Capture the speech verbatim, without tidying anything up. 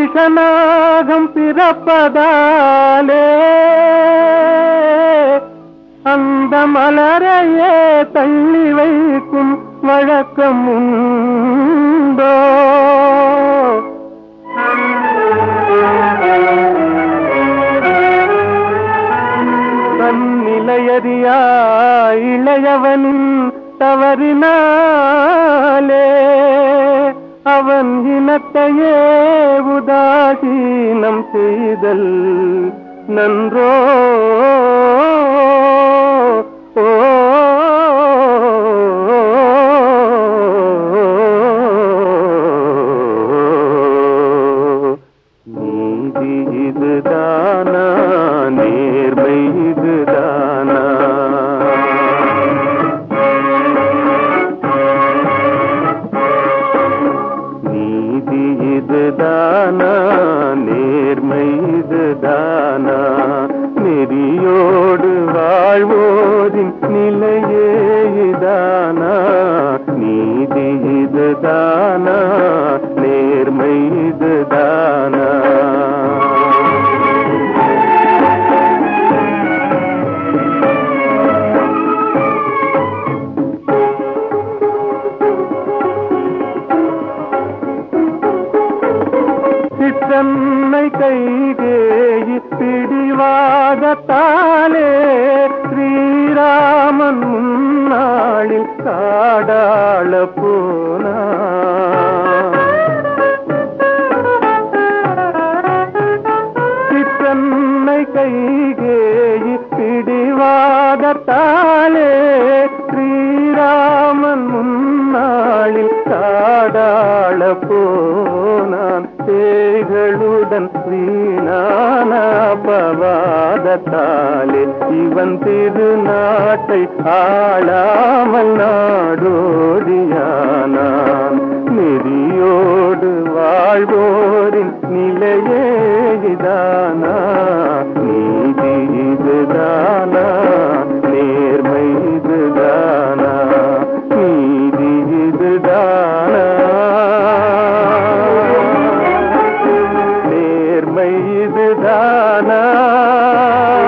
ஈசனாகம் பிறப்பதாலே அந்த மலரையே தள்ளி வைக்கும் வழக்கம் உண்டோ? தன்னிலையறியா இளையவனின் தவறினாலே அவன் இனத்தையே உதாசீனம் செய்தல் நன்றோ? நீதி இதுதானா? நேர்மை இதுதானா? நீதி இதுதானா? நேர்மை இதுதானா? நெறியோடு வாழ்வோரின் நிலையே இதானா? நீதி இதுதானா? நேர்மை இதுதானா? சிற்றன்னை கைகேயி பிடிவாதத்தாலே ஸ்ரீராமன் முன்னாளில் காடாள போனான். சிற்றன்னை கைகேயி பிடிவாதத்தாலே ஸ்ரீராமன் முன்னாளில் காடாள போனான். சேகளுடன் வீணான பவாதத்தாலே இவன் திருநாட்டை ஆளாமல் நாடோடியானான். நெறியோடு வாழ்வோரின் நிலையே இதானா? நீதி இதுதானா? நேர்மை இதுதானா? நீதி இதுதானா? நேர்மை இதுதானா?